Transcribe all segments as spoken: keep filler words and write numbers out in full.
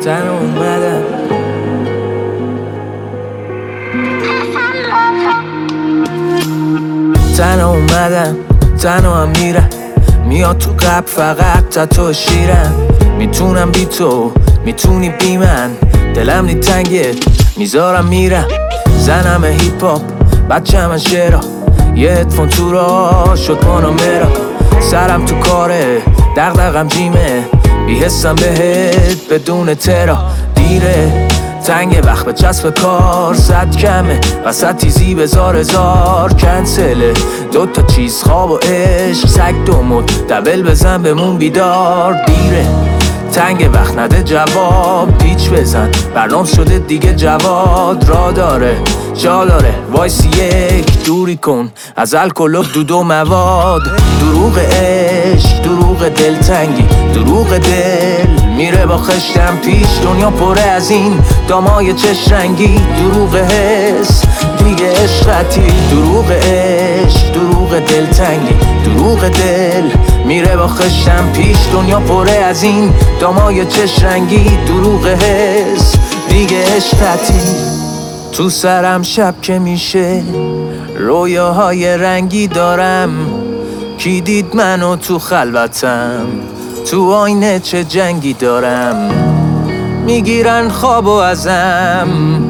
تنها اومدم تنها اومدم تنها هم میرم، میاد تو قبل فقط تا تو شیرم. میتونم بی تو، میتونی بی من، دلم نی تنگه میذارم میرم. زنم هیپ هاپ، بچه من شعرا، یه هدفون تو را شد پانامرا. سرم تو کاره، دغدغم جیمه، بی حسم بهت بدون ترا. دیره تنگ وقت به چسب کار، صد کمه وسط تیزی بزار هزار کنسله. دوتا چیز خواب و عشق، سگ دومد دبل بزن بمون بیدار. دیره تنگ وقت نده جواب، پیچ بزن برنامه شده دیگه جواد. را داره جا داره وایسی یک دوری کن از الکل و دود و مواد. دروغ عشق، دروغ دلتنگی، دروغ دل میره با خشتم پیش. دنیا پره از این دامای چش رنگی، دروغ حس دیگه عشقتی. دروغ عشق، دروغ دلتنگی، دروغ دل میره با خشتم پیش. دنیا پره از این دامای چش رنگی، دروغ حس دیگه عشقتی. تو سرم شب که میشه رویاهای رنگی دارم. کی دید منو تو خلوتم، تو آینه چه جنگی دارم. میگیرن خوابو ازم،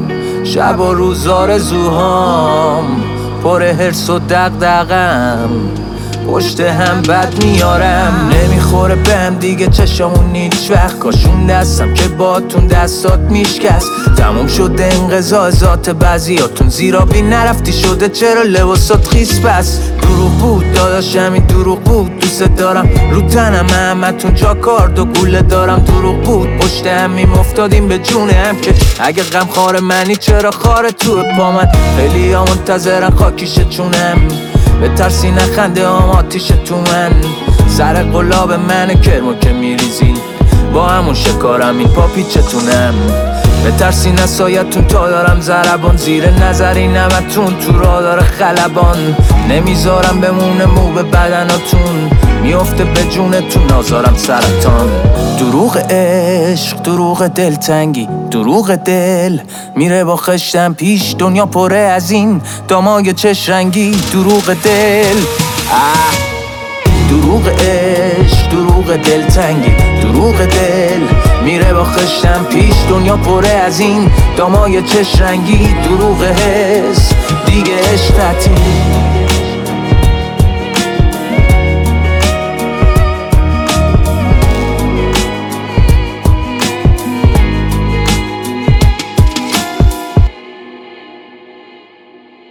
شب و روز آرزوهام، پر حرص و دغدغم، پشت هم بد میارم. نمیخوره بهم دیگه چشامون هیچ وقت، کاشون دستم که باتون دستات میشکست. تموم شده انقضا ذات بعضیاتون، زیرا بی نرفتی شده چرا لباسات خیس بس. دروغ بود داداش همین دروغ بود، دوست دارم رو تنم همتون جا کارد و گوله دارم. دروغ بود پشت همیم افتادیم به جون هم، که اگه غم خار منی چرا خاره تو پا من. خیلی ها منتظرن خاکیشه چونم، به ترسی نخنده هم آتیش تو من. سر قلاب من کرمو که میریزین، با همون شکارم این پا پیچتونم. به ترسی نسایتون تا دارم ضربان، زیر نظری نمتون تو را داره خلبان. نمیذارم بمونه مو به بدناتون، میفته به جونتون نازارم سرطان. دروغ عشق، دروغ دلتنگی، دروغ دل میره با خشتم پیش. دنیا پره از این دامای چش رنگی، دروغ دل آه. دروغ عشق، دروغ دلتنگی، دروغ دل میره با خشتم پیش. دنیا پره از این دامای چش رنگی، دروغ حس دیگه عشقتی.